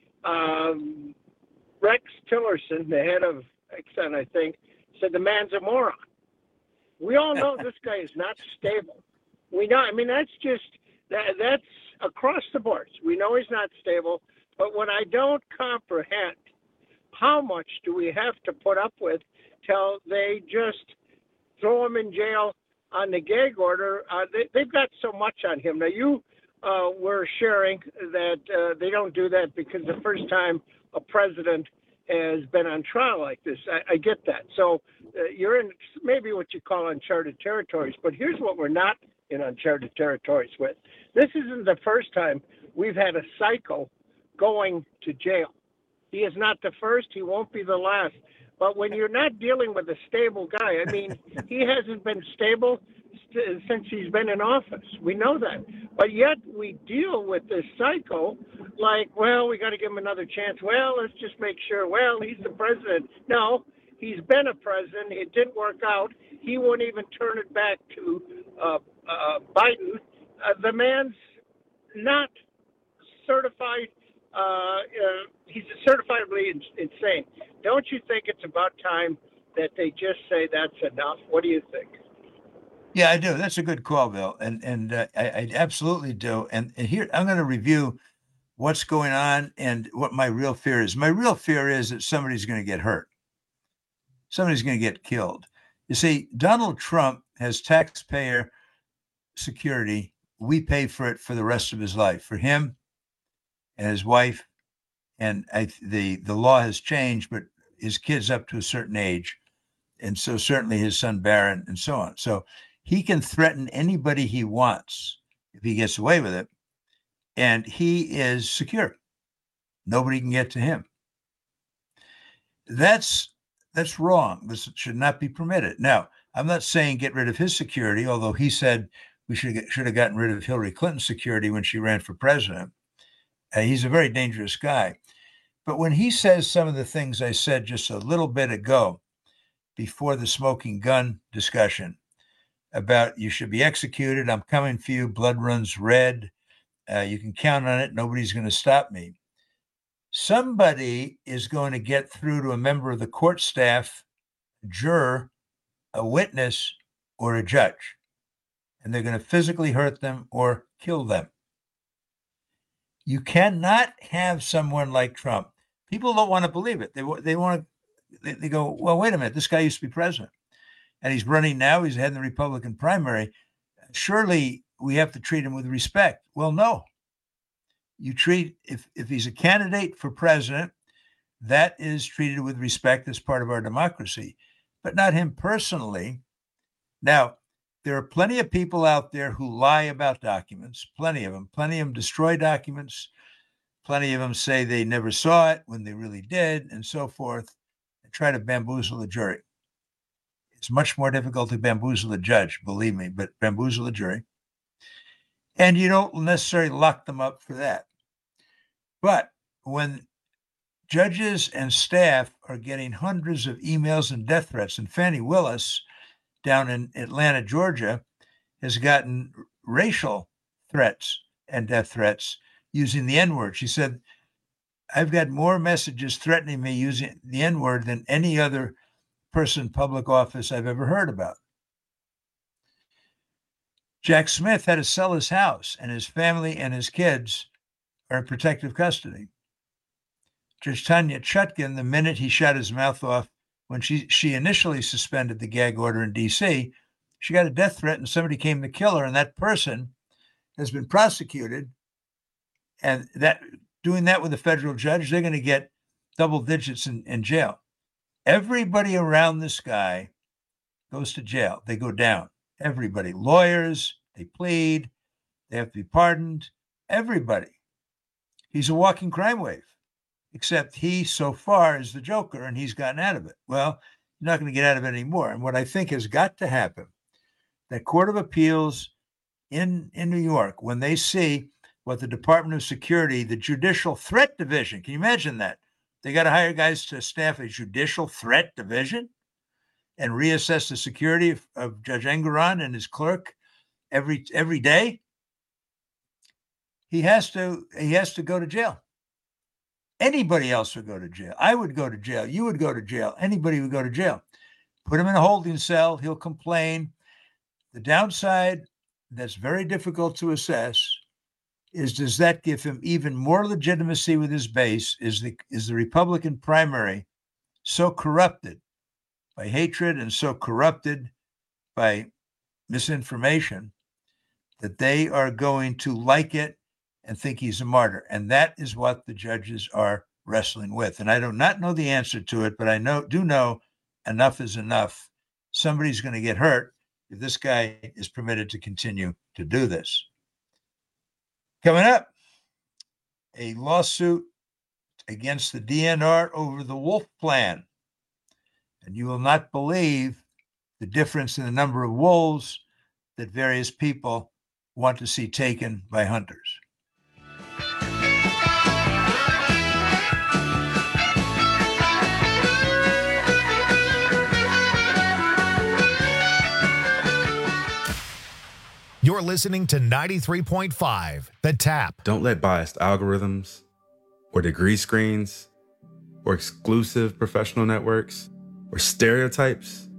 Um, Rex Tillerson, the head of Exxon, I think, said the man's a moron. We all know this guy is not stable. We know, I mean, that's just, that, that's across the board. We know he's not stable, but what I don't comprehend, how much do we have to put up with till they just throw him in jail on the gag order? Uh, they, they've got so much on him. Now, you uh, were sharing that uh, they don't do that because the first time a president has been on trial like this. I, I get that. So uh, you're in maybe what you call uncharted territories, but here's what we're not in uncharted territories with. This isn't the first time we've had a psycho going to jail. He is not the first. He won't be the last. But when you're not dealing with a stable guy, I mean, he hasn't been stable st- since he's been in office. We know that. But yet we deal with this psycho like, well, we got to give him another chance. Well, let's just make sure. Well, he's the president. No, he's been a president. It didn't work out. He won't even turn it back to uh, uh, Biden. Uh, the man's not certified. Uh, uh, he's certifiably in- insane. Don't you think it's about time that they just say that's enough? What do you think? Yeah, I do. That's a good call, Bill, and and uh, I, I absolutely do. And, and here I'm going to review what's going on and what my real fear is. My real fear is that somebody's going to get hurt. Somebody's going to get killed. You see, Donald Trump has taxpayer security. We pay for it for the rest of his life, for him and his wife. And I, the, the law has changed, but his kid's up to a certain age. And so certainly his son Barron and so on. So he can threaten anybody he wants if he gets away with it. And he is secure. Nobody can get to him. That's that's wrong. This should not be permitted. Now, I'm not saying get rid of his security, although he said we should get, should have gotten rid of Hillary Clinton's security when she ran for president. Uh, he's a very dangerous guy. But when he says some of the things I said just a little bit ago, before the smoking gun discussion, about you should be executed, I'm coming for you, blood runs red, uh, you can count on it, nobody's going to stop me. Somebody is going to get through to a member of the court staff, a juror, a witness, or a judge, and they're going to physically hurt them or kill them. You cannot have someone like Trump. People don't want to believe it. They, they want to, they, they go, well, wait a minute, this guy used to be president, and he's running now, he's ahead in the Republican primary. Surely we have to treat him with respect. Well, no. You treat, if, if he's a candidate for president, that is treated with respect as part of our democracy, but not him personally. Now, there are plenty of people out there who lie about documents, plenty of them. Plenty of them destroy documents. Plenty of them say they never saw it when they really did, and so forth, and try to bamboozle the jury. It's much more difficult to bamboozle a judge, believe me, but bamboozle a jury. And you don't necessarily lock them up for that. But when judges and staff are getting hundreds of emails and death threats, and Fannie Willis down in Atlanta, Georgia, has gotten racial threats and death threats using the N-word. She said, I've got more messages threatening me using the N-word than any other person in public office I've ever heard about. Jack Smith had to sell his house, and his family and his kids are in protective custody. Judge Tanya Chutkan, the minute he shut his mouth off when she, she initially suspended the gag order in D C, she got a death threat and somebody came to kill her, and that person has been prosecuted. And that doing that with a federal judge, they're going to get double digits in, in jail. Everybody around this guy goes to jail. They go down. Everybody, lawyers, they plead, they have to be pardoned. Everybody. He's a walking crime wave, except he so far is the Joker and he's gotten out of it. Well, you're not going to get out of it anymore. And what I think has got to happen, that Court of Appeals in, in New York, when they see what the Department of Security, the Judicial Threat Division, can you imagine that? They got to hire guys to staff a Judicial Threat Division and reassess the security of, of Judge Engoron and his clerk every every day. He has to he has to go to jail. Anybody else would go to jail. I would go to jail. You would go to jail. Anybody would go to jail. Put him in a holding cell. He'll complain. The downside that's very difficult to assess is, does that give him even more legitimacy with his base? Is the is the Republican primary so corrupted by hatred and so corrupted by misinformation that they are going to like it and think he's a martyr? And that is what the judges are wrestling with. And I do not know the answer to it, but I know do know enough is enough. Somebody's going to get hurt if this guy is permitted to continue to do this. Coming up, a lawsuit against the D N R over the Wolf Plan. And you will not believe the difference in the number of wolves that various people want to see taken by hunters. You're listening to ninety-three point five, The Tap. Don't let biased algorithms or degree screens or exclusive professional networks or stereotypes,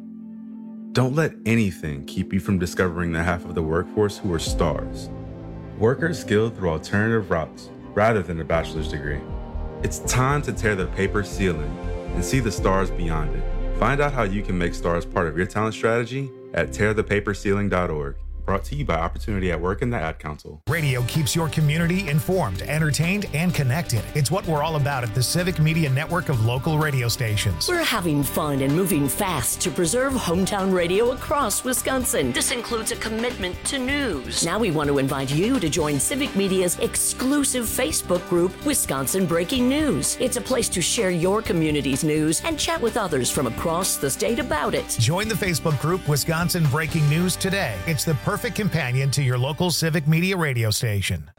don't let anything keep you from discovering the half of the workforce who are stars. Workers skilled through alternative routes rather than a bachelor's degree. It's time to tear the paper ceiling and see the stars beyond it. Find out how you can make stars part of your talent strategy at tear the paper ceiling dot org. Brought to you by Opportunity at Work and the Ad Council. Radio keeps your community informed, entertained, and connected. It's what we're all about at the Civic Media Network of local radio stations. We're having fun and moving fast to preserve hometown radio across Wisconsin. This includes a commitment to news. Now we want to invite you to join Civic Media's exclusive Facebook group, Wisconsin Breaking News. It's a place to share your community's news and chat with others from across the state about it. Join the Facebook group, Wisconsin Breaking News, today. It's the perfect Perfect companion to your local Civic Media radio station.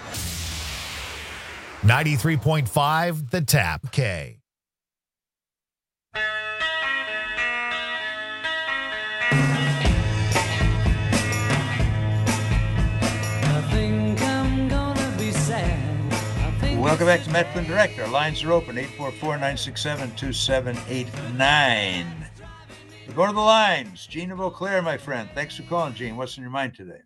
ninety-three point five The Tap K. Welcome back to Matt Flynn Direct. Our lines are open, eight four four, nine six seven, two seven eight nine. We go to the lines. Gene of Eau Claire, my friend. Thanks for calling, Gene. What's in your mind today?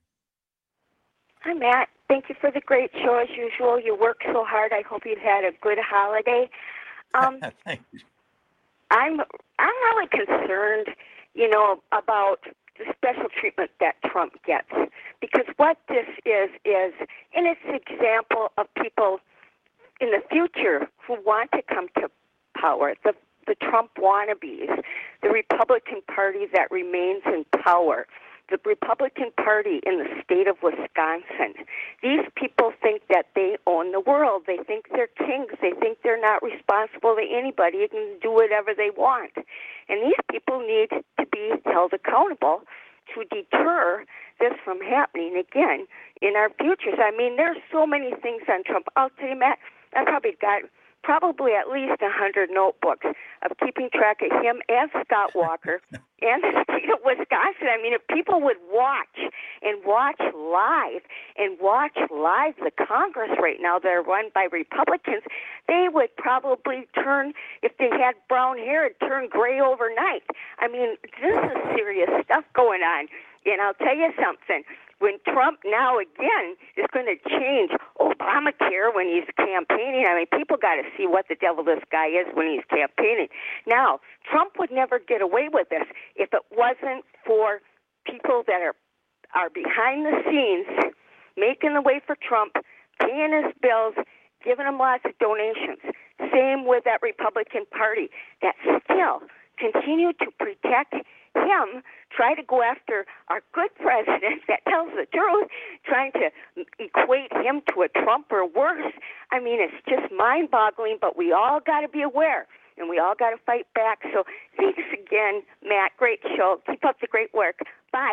Hi, Matt. Thank you for the great show as usual. You work so hard. I hope you've had a good holiday. Um, Thank you. I'm I'm really concerned, you know, about the special treatment that Trump gets, because what this is is, and it's an example of people in the future who want to come to power. The the Trump wannabes, the Republican Party that remains in power, the Republican Party in the state of Wisconsin. These people think that they own the world. They think they're kings. They think they're not responsible to anybody and can do whatever they want. And these people need to be held accountable to deter this from happening again in our futures. I mean, there's so many things on Trump. I'll tell you, Matt, I probably got probably at least one hundred notebooks of keeping track of him and Scott Walker and the state of Wisconsin. I mean, if people would watch and watch live and watch live the Congress right now that are run by Republicans, they would probably turn, if they had brown hair, it'd turn gray overnight. I mean, this is serious stuff going on. And I'll tell you something. When Trump now again is going to change Obamacare when he's campaigning, I mean, people got to see what the devil this guy is when he's campaigning. Now, Trump would never get away with this if it wasn't for people that are are behind the scenes, making the way for Trump, paying his bills, giving him lots of donations. Same with that Republican Party that still continue to protect him, try to go after our good president that tells the truth, trying to equate him to a Trump or worse. I mean, it's just mind-boggling, but we all got to be aware, and we all got to fight back. So thanks again, Matt. Great show. Keep up the great work. Bye.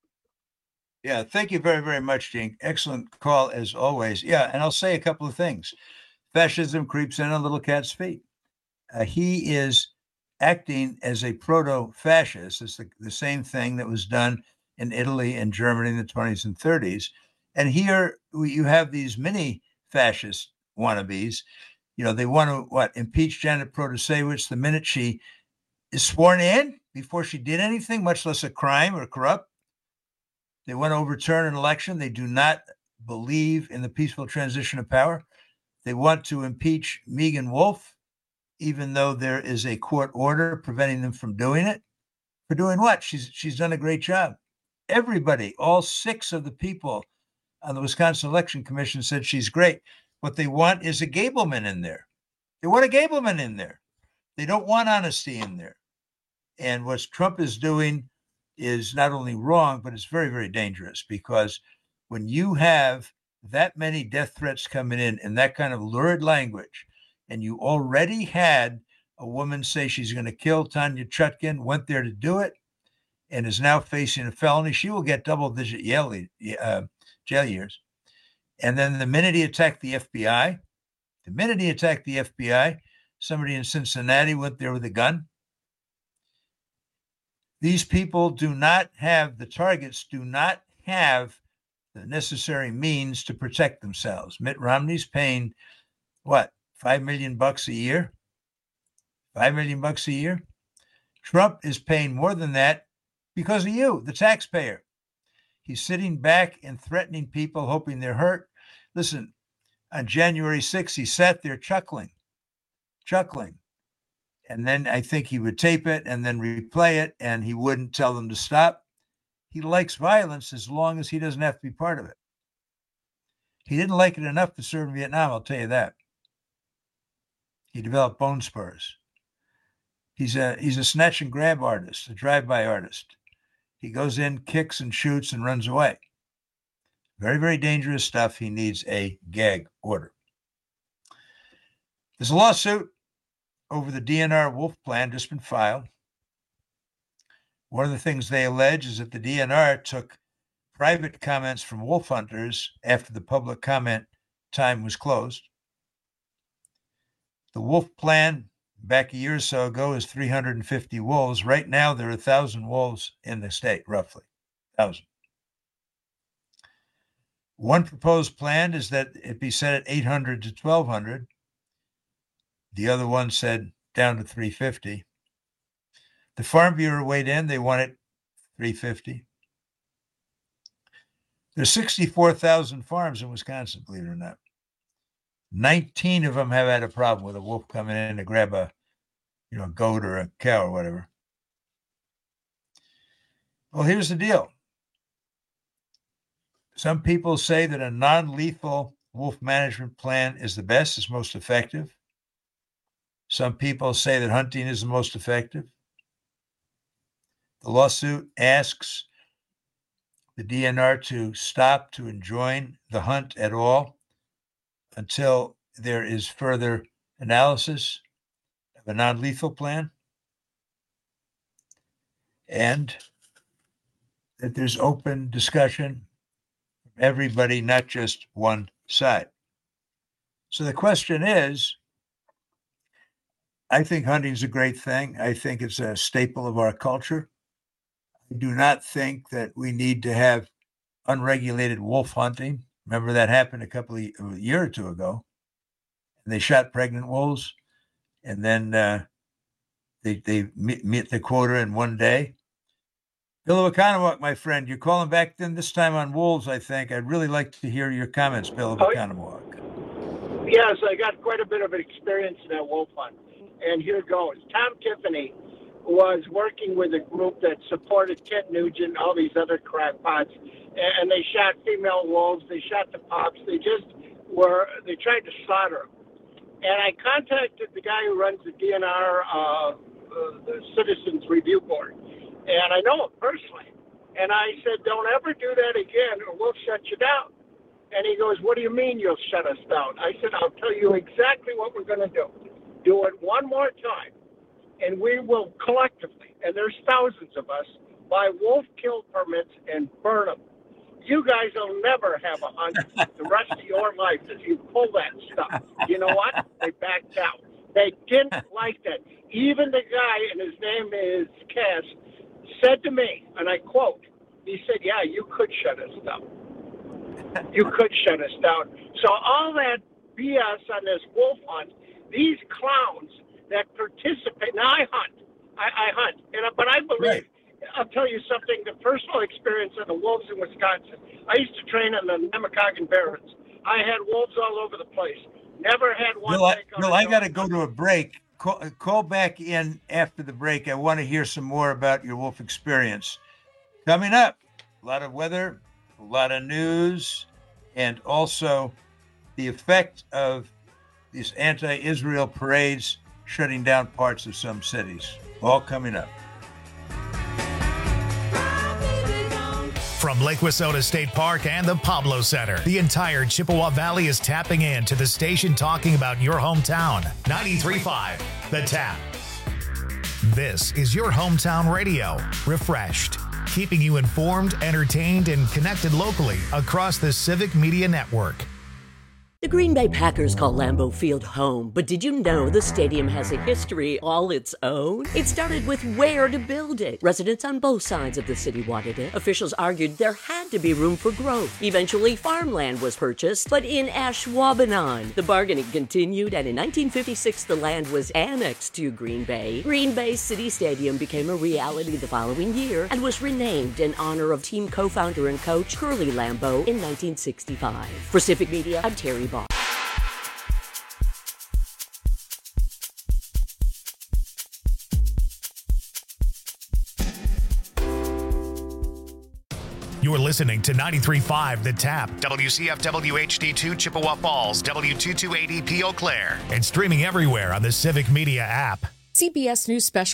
Yeah, thank you very, very much, Gene. Excellent call, as always. Yeah, and I'll say a couple of things. Fascism creeps in on little cat's feet. Uh, he is acting as a proto-fascist. It's the, the same thing that was done in Italy and Germany in the twenties and thirties. And here you have these mini fascist wannabes. You know, they want to, what, impeach Janet Protasevich the minute she is sworn in before she did anything, much less a crime or corrupt. They want to overturn an election. They do not believe in the peaceful transition of power. They want to impeach Megan Wolf, even though there is a court order preventing them from doing it. For doing what? She's she's done a great job. Everybody, all six of the people on the Wisconsin Election Commission said she's great. What they want is a Gableman in there. They want a Gableman in there. They don't want honesty in there. And what Trump is doing is not only wrong, but it's very, very dangerous, because when you have that many death threats coming in in that kind of lurid language, and you already had a woman say she's going to kill Tanya Chutkin, went there to do it, and is now facing a felony, she will get double-digit uh, jail years. And then the minute he attacked the F B I, the minute he attacked the F B I, somebody in Cincinnati went there with a gun. These people do not have, the targets do not have the necessary means to protect themselves. Mitt Romney's paying, what, five million bucks a year? Five million bucks a year? Trump is paying more than that because of you, the taxpayer. He's sitting back and threatening people, hoping they're hurt. Listen, on January sixth, he sat there chuckling, chuckling. And then I think he would tape it and then replay it, and he wouldn't tell them to stop. He likes violence as long as he doesn't have to be part of it. He didn't like it enough to serve in Vietnam, I'll tell you that. He developed bone spurs. He's a he's a snatch and grab artist, a drive-by artist. He goes in, kicks and shoots and runs away. Very, very dangerous stuff. He needs a gag order. There's a lawsuit over the D N R wolf plan just been filed. One of the things they allege is that the D N R took private comments from wolf hunters after the public comment time was closed. The wolf plan back a year or so ago is three hundred fifty wolves. Right now, there are one thousand wolves in the state, roughly. one thousand. One proposed plan is that it be set at eight hundred to twelve hundred. The other one said down to three hundred fifty. The Farm Bureau weighed in. They want it three hundred fifty. There's sixty-four thousand farms in Wisconsin, believe it or not. nineteen of them have had a problem with a wolf coming in to grab a, you know, a goat or a cow or whatever. Well, here's the deal. Some people say that a non-lethal wolf management plan is the best, is most effective. Some people say that hunting is the most effective. The lawsuit asks the D N R to stop, to enjoin the hunt at all until there is further analysis of a non-lethal plan, and that there's open discussion from everybody, not just one side. So the question is, I think hunting is a great thing. I think it's a staple of our culture. I do not think that we need to have unregulated wolf hunting. Remember that happened a couple of a year or two ago. And they shot pregnant wolves, and then uh, they they meet, meet the quota in one day. Bill of Oconomowoc, my friend, you're calling back then this time on wolves, I think. I'd really like to hear your comments, Bill of Oconomowoc. Yes, I got quite a bit of experience in that wolf hunt. And here goes. Tom Tiffany was working with a group that supported Ted Nugent, all these other crackpots, and they shot female wolves. They shot the pups. They just were, they tried to slaughter them. And I contacted the guy who runs the D N R, uh, uh, the Citizens Review Board, and I know him personally. And I said, don't ever do that again or we'll shut you down. And he goes, what do you mean you'll shut us down? I said, I'll tell you exactly what we're going to do. Do it one more time, and we will collectively, and there's thousands of us, buy wolf kill permits and burn them. You guys will never have a hunt the rest of your life if you pull that stuff. You know what? They backed out. They didn't like that. Even the guy, and his name is Cass, said to me, and I quote, he said, yeah, you could shut us down. You could shut us down. So all that B S on this wolf hunt, these clowns that participate. Now I hunt, I, I hunt, and but I believe. Right. I'll tell you something. The personal experience of the wolves in Wisconsin. I used to train in the Nemacolin Barrens. I had wolves all over the place. Never had one. Bill, I, Bill, I got to go to a break. Call, call back in after the break. I want to hear some more about your wolf experience. Coming up, a lot of weather, a lot of news, and also the effect of these anti-Israel parades shutting down parts of some cities. All coming up. From Lake Wissota State Park and the Pablo Center, the entire Chippewa Valley is tapping in to the station talking about your hometown. ninety-three point five, The Tap. This is your hometown radio, refreshed, keeping you informed, entertained, and connected locally across the Civic Media Network. The Green Bay Packers call Lambeau Field home, but did you know the stadium has a history all its own? It started with where to build it. Residents on both sides of the city wanted it. Officials argued there had to be room for growth. Eventually, farmland was purchased, but in Ashwaubenon. The bargaining continued, and in nineteen fifty-six, the land was annexed to Green Bay. Green Bay City Stadium became a reality the following year and was renamed in honor of team co-founder and coach Curly Lambeau in nineteen sixty-five. For Civic Media, I'm Terry Ball. You're listening to ninety-three point five The Tap, W C F W H D two Chippewa Falls, W two two eighty P Eau Claire, and streaming everywhere on the Civic Media app. C B S News Special